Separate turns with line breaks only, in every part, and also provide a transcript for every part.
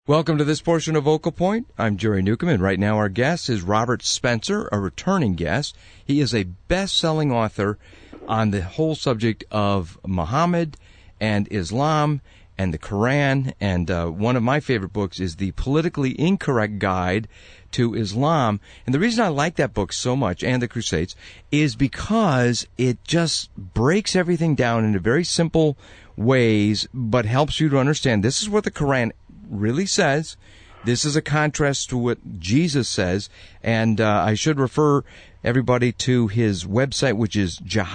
Welcome to this portion of Vocal Point. I'm Jerry Newcomb, and right now our guest is Robert Spencer, a returning guest. He is a best-selling author on the whole subject of Muhammad and Islam and the Quran, and one of my favorite books is The Politically Incorrect Guide to Islam. And the reason I like that book so much, and the Crusades, is because it just breaks everything down into very simple ways, but helps you to understand this is what the Quran really says. This is a contrast to what Jesus says, and I should refer everybody to his website, which is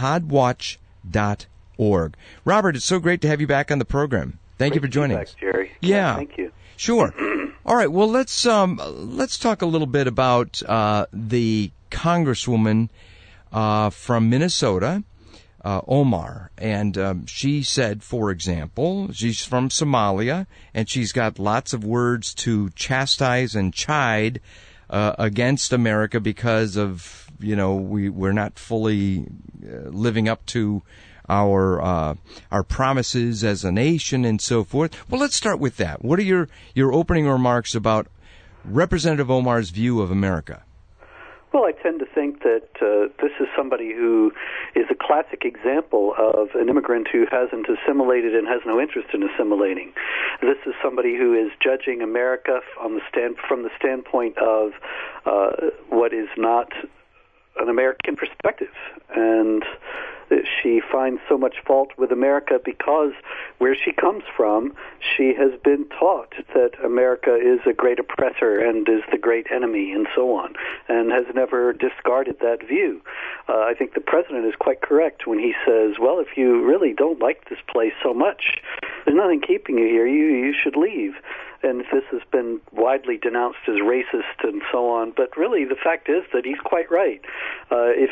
jihadwatch.org. Robert, it's so great to have you back on the program. Thank you for joining us,
Jerry.
Yeah,
thank you.
Sure. All right. Well, let's talk a little bit about the Congresswoman from Minnesota, Omar, and she said, for example, she's from Somalia, and she's got lots of words to chastise and chide against America because of, we're not fully living up to our promises as a nation and so forth. Well, let's start with that. What are your opening remarks about Representative Omar's view of America?
Well, I tend to think that this is somebody who is a classic example of an immigrant who hasn't assimilated and has no interest in assimilating. This is somebody who is judging America from the standpoint of what is not an American perspective, and she finds so much fault with America because where she comes from, she has been taught that America is a great oppressor and is the great enemy and so on, and has never discarded that view. I think the president is quite correct when he says, well, if you really don't like this place so much, there's nothing keeping you here. You should leave. And this has been widely denounced as racist and so on, but really the fact is that he's quite right. If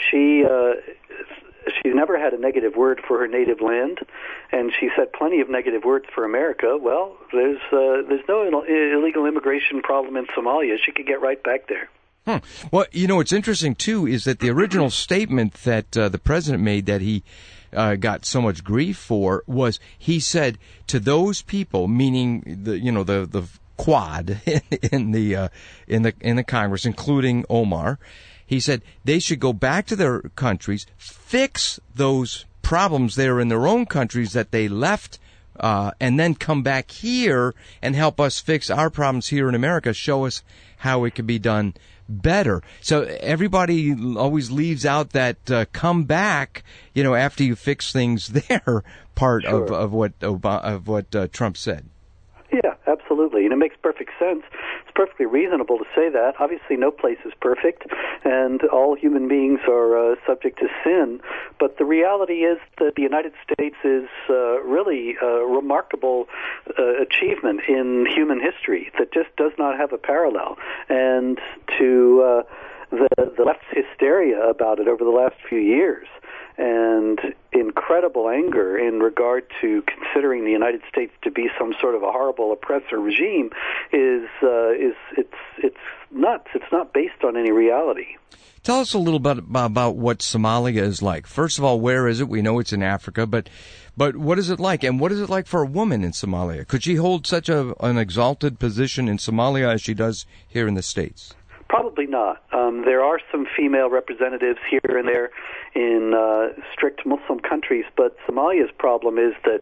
she's never had a negative word for her native land, and she's had plenty of negative words for America, well, there's no illegal immigration problem in Somalia. She could get right back there.
Well, what's interesting, too, is that the original statement that the president made that he got so much grief for was he said to those people, meaning the Quad in the Congress, including Omar, he said they should go back to their countries, fix those problems there in their own countries that they left, and then come back here and help us fix our problems here in America, show us how it can be done better. So everybody always leaves out that come back, after you fix things there part
Sure.
of what Trump said.
Yeah, absolutely. And it makes perfect sense. It's perfectly reasonable to say that. Obviously, no place is perfect, and all human beings are subject to sin. But the reality is that the United States is really a remarkable achievement in human history that just does not have a parallel. And to the left's hysteria about it over the last few years, and incredible anger in regard to considering the United States to be some sort of a horrible oppressor regime is it's nuts. It's not based on any reality.
Tell us a little bit about what Somalia is like. First of all, where is it? We know it's in Africa, but what is it like? And what is it like for a woman in Somalia? Could she hold such an exalted position in Somalia as she does here in the States?
Probably not. There are some female representatives here and there in strict Muslim countries, but Somalia's problem is that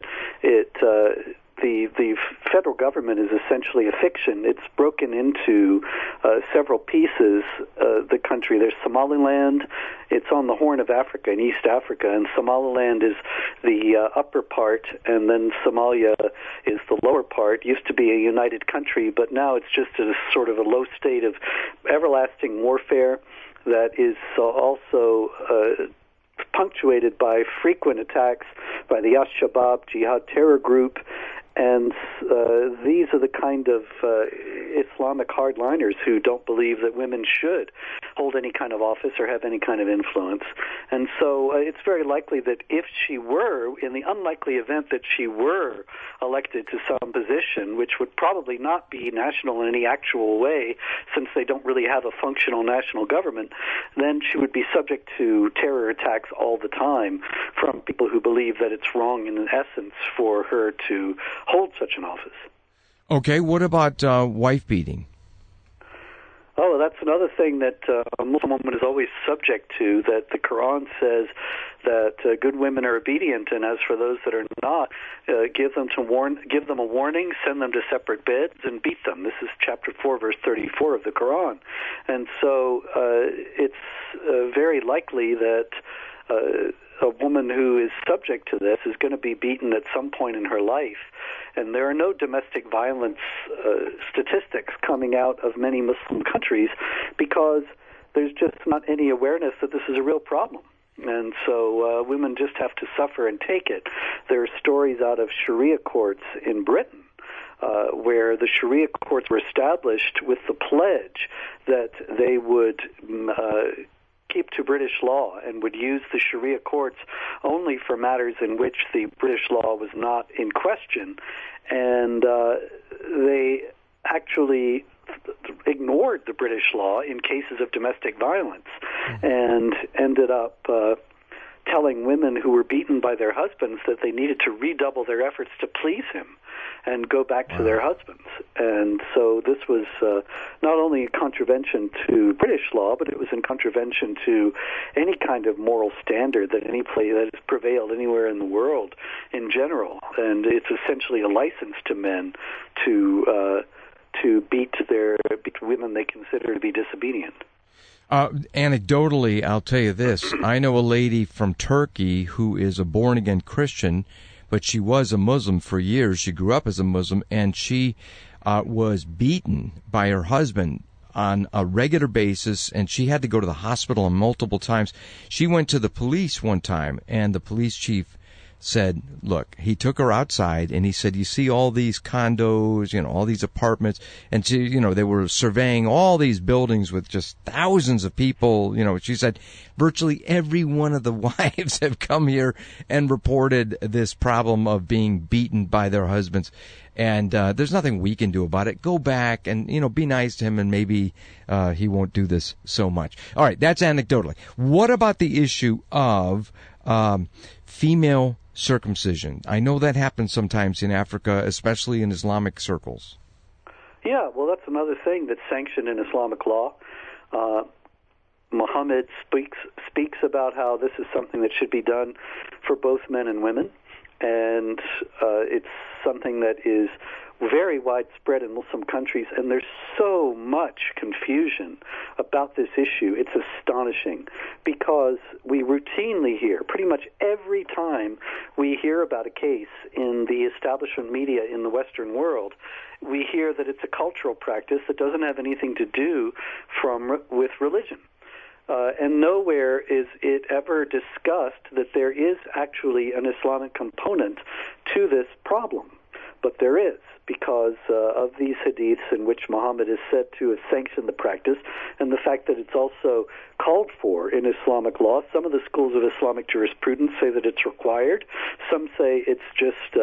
the federal government is essentially a fiction. It's broken into several pieces, the country. There's Somaliland. It's on the Horn of Africa in East Africa, and Somaliland is the upper part, and then Somalia is the lower part. It used to be a united country, but now it's just a sort of a low state of everlasting warfare that is also punctuated by frequent attacks by the Al-Shabaab jihad terror group. And these are the kind of Islamic hardliners who don't believe that women should hold any kind of office or have any kind of influence. And so it's very likely that if she were, in the unlikely event that she were elected to some position, which would probably not be national in any actual way, since they don't really have a functional national government, then she would be subject to terror attacks all the time from people who believe that it's wrong in essence for her to hold such an office.
Okay, what about wife beating?
Oh, that's another thing that a Muslim woman is always subject to, that the Quran says that good women are obedient, and as for those that are not, give them a warning, send them to separate beds, and beat them. This is chapter 4, verse 34 of the Quran. And so it's very likely that a woman who is subject to this is going to be beaten at some point in her life. And there are no domestic violence statistics coming out of many Muslim countries because there's just not any awareness that this is a real problem. And so women just have to suffer and take it. There are stories out of Sharia courts in Britain where the Sharia courts were established with the pledge that they would keep to British law and would use the Sharia courts only for matters in which the British law was not in question. And they actually ignored the British law in cases of domestic violence and ended up telling women who were beaten by their husbands that they needed to redouble their efforts to please him and go back to their husbands. And so this was not only a contravention to British law, but it was in contravention to any kind of moral standard that any place that has prevailed anywhere in the world in general. And it's essentially a license to men to beat women they consider to be disobedient.
Anecdotally, I'll tell you this. I know a lady from Turkey who is a born-again Christian, but she was a Muslim for years. She grew up as a Muslim, and she was beaten by her husband on a regular basis, and she had to go to the hospital multiple times. She went to the police one time, and the police chief said, look, he took her outside and he said, you see all these condos, all these apartments, and she, they were surveying all these buildings with just thousands of people. She said virtually every one of the wives have come here and reported this problem of being beaten by their husbands. And there's nothing we can do about it. Go back and, be nice to him, and maybe he won't do this so much. All right, that's anecdotally. What about the issue of female circumcision? I know that happens sometimes in Africa, especially in Islamic circles.
Yeah, well, that's another thing that's sanctioned in Islamic law. Muhammad speaks about how this is something that should be done for both men and women, and it's something that is very widespread in Muslim countries, and there's so much confusion about this issue. It's astonishing because we routinely hear, pretty much every time we hear about a case in the establishment media in the Western world, we hear that it's a cultural practice that doesn't have anything to do with religion. And nowhere is it ever discussed that there is actually an Islamic component to this problem. But there is, because of these hadiths in which Muhammad is said to have sanctioned the practice, and the fact that it's also called for in Islamic law. Some of the schools of Islamic jurisprudence say that it's required. Some say it's just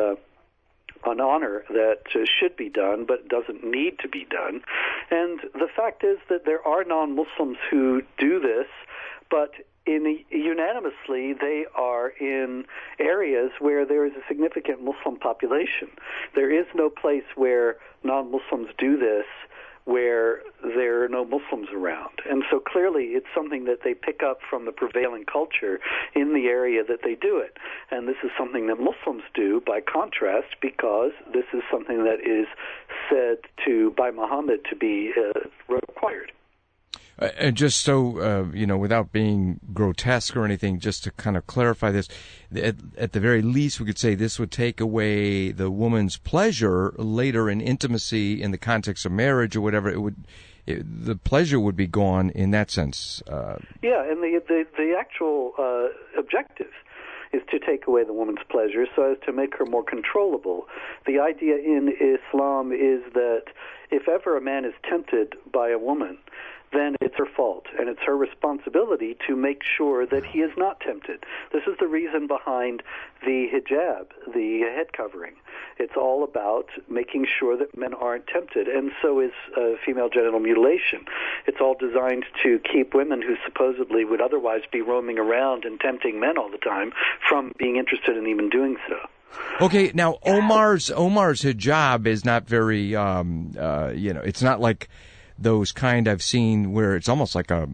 an honor that should be done, but doesn't need to be done. And the fact is that there are non-Muslims who do this, but unanimously, they are in areas where there is a significant Muslim population. There is no place where non-Muslims do this where there are no Muslims around. And so clearly it's something that they pick up from the prevailing culture in the area that they do it. And this is something that Muslims do by contrast, because this is something that is said by Muhammad to be required.
And just so, without being grotesque or anything, just to kind of clarify this, at the very least, we could say this would take away the woman's pleasure later in intimacy in the context of marriage or whatever. The pleasure would be gone in that sense.
Yeah, and the actual objective is to take away the woman's pleasure so as to make her more controllable. The idea in Islam is that if ever a man is tempted by a woman, then it's her fault, and it's her responsibility to make sure that he is not tempted. This is the reason behind the hijab, the head covering. It's all about making sure that men aren't tempted, and so is female genital mutilation. It's all designed to keep women who supposedly would otherwise be roaming around and tempting men all the time from being interested in even doing so.
Okay, now Omar's hijab is not very, it's not like those kind I've seen where it's almost like a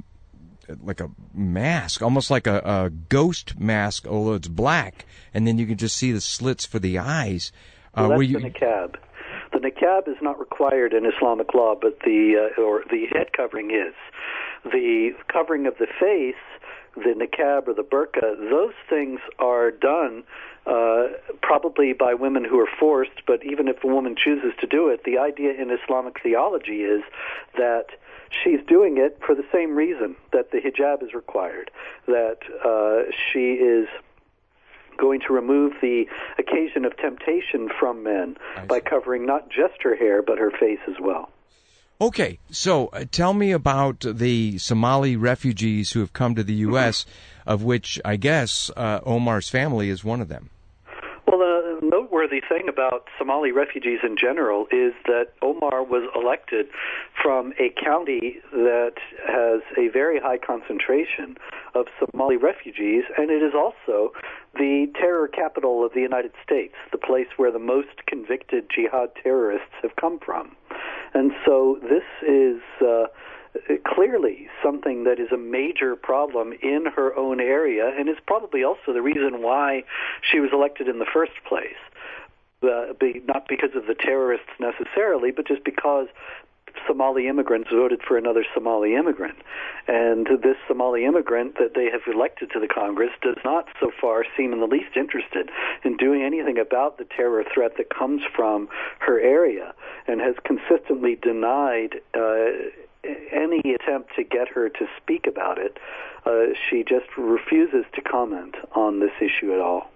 mask, almost like a ghost mask, although it's black, and then you can just see the slits for the eyes.
Well, that's the niqab. The niqab is not required in Islamic law, but the head covering is. The covering of the face, the niqab or the burqa, those things are done probably by women who are forced, but even if a woman chooses to do it, the idea in Islamic theology is that she's doing it for the same reason that the hijab is required, that she is going to remove the occasion of temptation from men by covering not just her hair, but her face as well.
Okay, so tell me about the Somali refugees who have come to the U.S., of which I guess Omar's family is one of them.
Well, the noteworthy thing about Somali refugees in general is that Omar was elected from a county that has a very high concentration of Somali refugees, and it is also the terror capital of the United States, the place where the most convicted jihad terrorists have come from. And so this is clearly something that is a major problem in her own area, and is probably also the reason why she was elected in the first place. Not because of the terrorists necessarily, but just because Somali immigrants voted for another Somali immigrant. And this Somali immigrant that they have elected to the Congress does not so far seem in the least interested in doing anything about the terror threat that comes from her area, and has consistently denied any attempt to get her to speak about it. She just refuses to comment on this issue at all.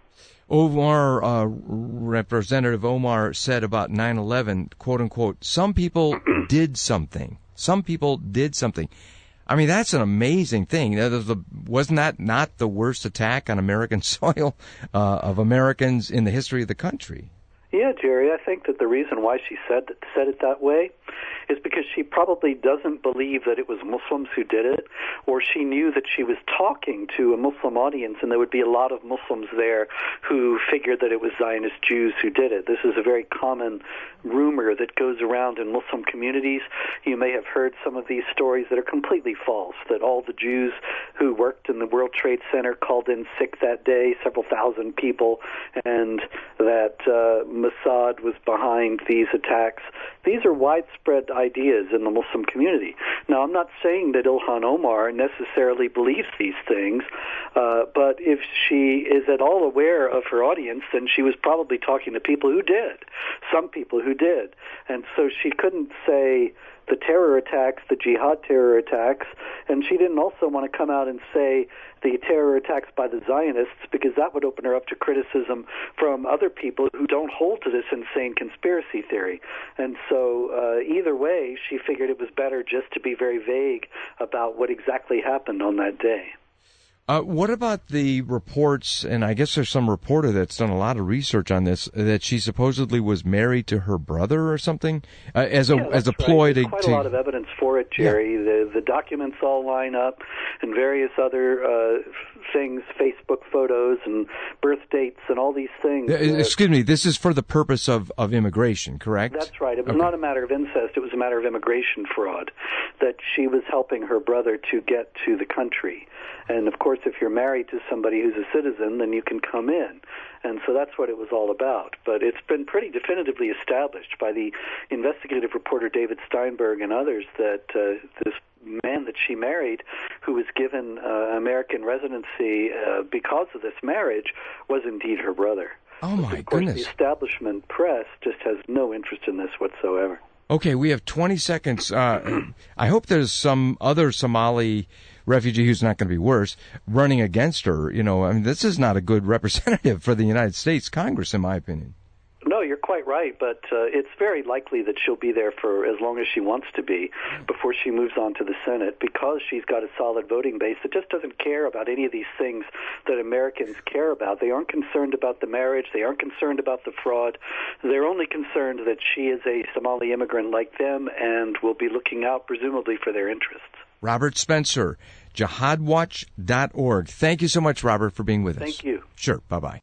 Representative Omar said about 9/11, quote unquote, some people did something. Some people did something. I mean, that's an amazing thing. Wasn't that not the worst attack on American soil of Americans in the history of the country?
Yeah, Jerry, I think that the reason why she said it that way is because she probably doesn't believe that it was Muslims who did it, or she knew that she was talking to a Muslim audience and there would be a lot of Muslims there who figured that it was Zionist Jews who did it. This is a very common rumor that goes around in Muslim communities. You may have heard some of these stories that are completely false, that all the Jews who worked in the World Trade Center called in sick that day, several thousand people, and that Mossad was behind these attacks. These are widespread ideas in the Muslim community. Now, I'm not saying that Ilhan Omar necessarily believes these things, but if she is at all aware of her audience, then she was probably talking to people who did, some people who did. And so she couldn't say the terror attacks, the jihad terror attacks, and she didn't also want to come out and say the terror attacks by the Zionists, because that would open her up to criticism from other people who don't hold to this insane conspiracy theory. And so either way, she figured it was better just to be very vague about what exactly happened on that day.
What about the reports, and I guess there's some reporter that's done a lot of research on this, that she supposedly was married to her brother or something, as a ploy to...
There's quite a lot of evidence for it, Jerry. Yeah. The documents all line up, and various other things, Facebook photos and birth dates and all these things.
Excuse me, this is for the purpose of immigration, correct?
That's right. It was not a matter of incest, it was a matter of immigration fraud, that she was helping her brother to get to the country. And, of course, if you're married to somebody who's a citizen, then you can come in. And so that's what it was all about. But it's been pretty definitively established by the investigative reporter David Steinberg and others that this man that she married, who was given American residency because of this marriage, was indeed her brother.
Oh, my
of course,
goodness.
The establishment press just has no interest in this whatsoever.
Okay, we have 20 seconds. I hope there's some other Somali refugee who's not going to be worse running against her. You know, I mean, this is not a good representative for the United States Congress, in my opinion.
No, you're quite right, but it's very likely that she'll be there for as long as she wants to be before she moves on to the Senate, because she's got a solid voting base that just doesn't care about any of these things that Americans care about. They aren't concerned about the marriage. They aren't concerned about the fraud. They're only concerned that she is a Somali immigrant like them and will be looking out, presumably, for their interests.
Robert Spencer, jihadwatch.org. Thank you so much, Robert, for being with us.
Thank you.
Sure. Bye-bye.